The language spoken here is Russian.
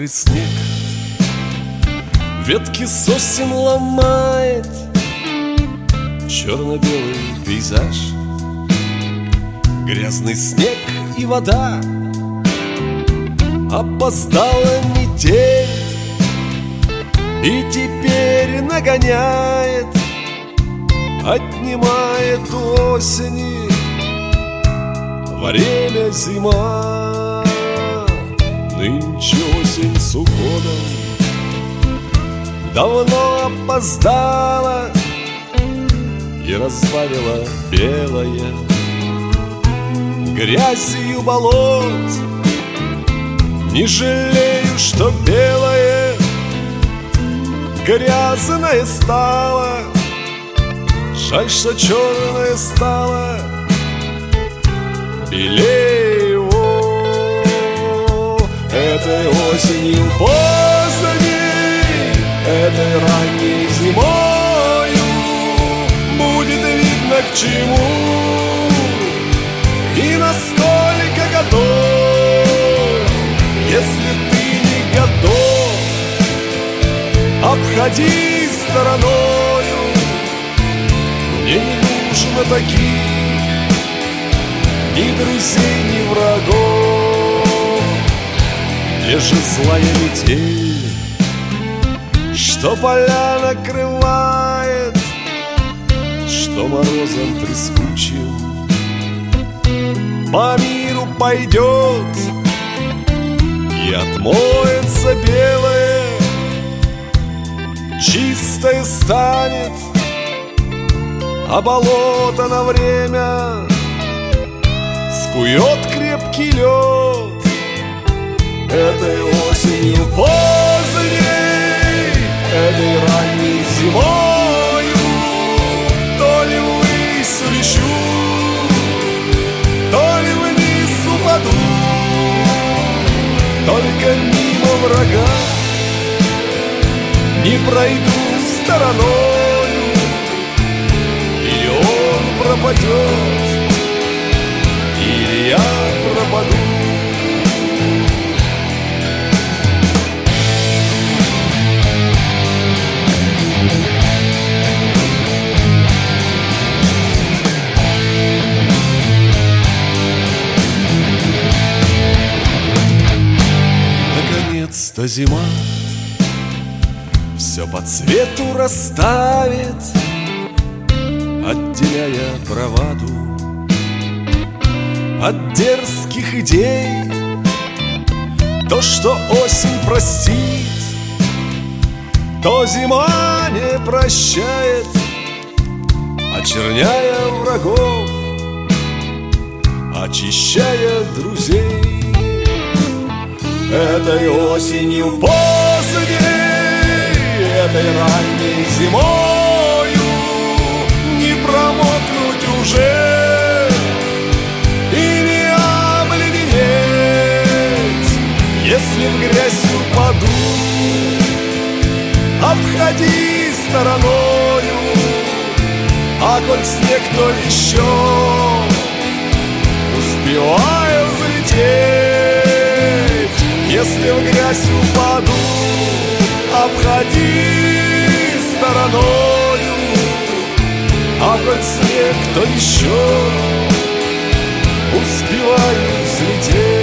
мокрый снег, ветки сосен ломает черно-белый пейзаж. Грязный снег и вода, опоздала метель, и теперь нагоняет, отнимает у осени время зима. Нынче осень с уходом давно опоздала и разбавила белое грязью болот. Не жалею, что белое грязное стало, жаль, что черное стало белее его. Этой осенью поздней, этой ранней зимою будет видно, к чему и насколько готов. Если ты не готов, обходи стороною. Мне не нужно таких ни друзей, ни врагов. Где же злая метель, что поля накрывает, что морозом трескучим по миру пойдет и отмоется белое, чистое станет, а болото на время скует крепкий лед. Этой осенью поздней, этой ранней зимою то ли ввысь улечу, то ли вниз упаду, только мимо врага не пройду стороною, или он пропадет, или я пропаду. Наконец-то зима все по цвету расставит, отделяя браваду от дерзких идей. То, что осень простит, то зима не прощает, очерняя врагов, очищая друзей. Этой осенью поздней, этой ранней зимою не промокнуть уже и не обледенеть. Если в грязь упаду, обходи стороною, а коль снег, то еще успеваю взлететь. Если в грязь упаду, обходи стороною, а хоть снег, то еще успеваю взлететь.